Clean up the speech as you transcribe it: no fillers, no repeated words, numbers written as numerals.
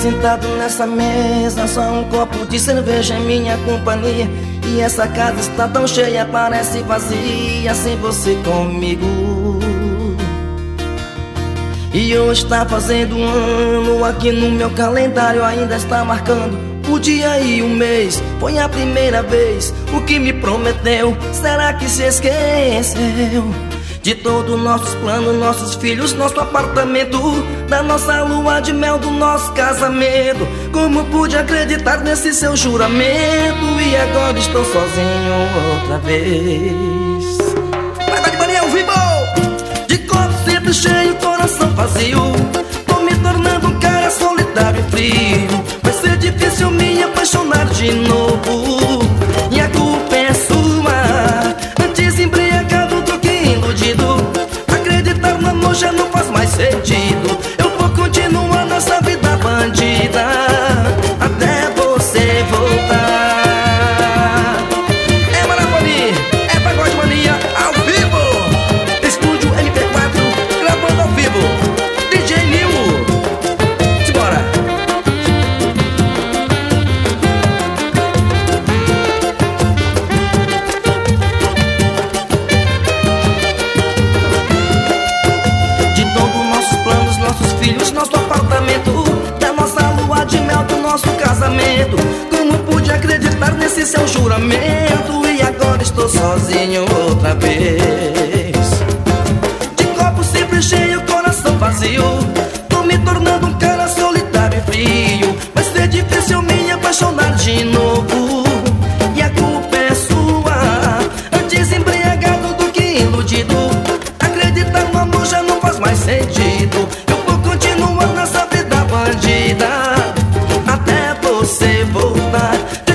sentado nessa mesa, só um copo de cerveja em minha companhia. E essa casa está tão cheia, parece vazia sem você comigo. E hoje está fazendo um ano, aqui no meu calendário ainda está marcando o dia e o mês. Foi a primeira vez, o que me prometeu, será que se esqueceu? De todos nossos planos, nossos filhos, nosso apartamento, da nossa lua de mel, do nosso casamento. Como pude acreditar nesse seu juramento? E agora estou sozinho outra vez. Vai de Maria ao vivo! De copo sempre cheio, coração vazio, tô me tornando um cara solitário e frio. Vai ser difícil me apaixonar de novo, e a culpa é sua. Antes embriagado do que iludido, acreditar no amor já não faz mais sentido. Eu vou continuar nessa vida bandida até você voltar. É Marapani, é Pagode Mania ao vivo, Estúdio MP4, gravando ao vivo, DJ Nil. Simbora! Nossos filhos, nosso apartamento, da nossa lua de mel, do nosso casamento. Como pude acreditar nesse seu juramento? E agora estou sozinho outra vez. De copo sempre cheio, coração vazio, tô me tornando um cara solitário e frio. Vai ser difícil me apaixonar de novo, e a culpa é sua. Antes embriagado do que iludido, acreditar no amor já não faz mais sentido. Nessa vida bandida até você voltar.